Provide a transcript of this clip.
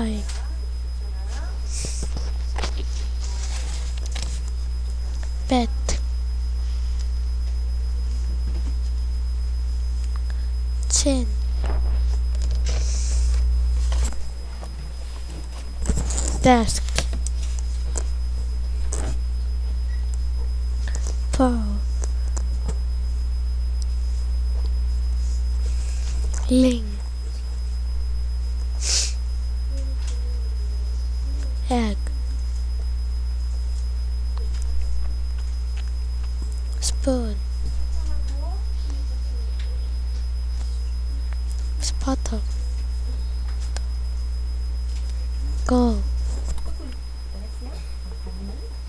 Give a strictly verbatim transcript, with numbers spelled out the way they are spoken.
drawing. Pet. Chin. Desk. Paw. Ling. Egg. Spoon. Spotter. Goal.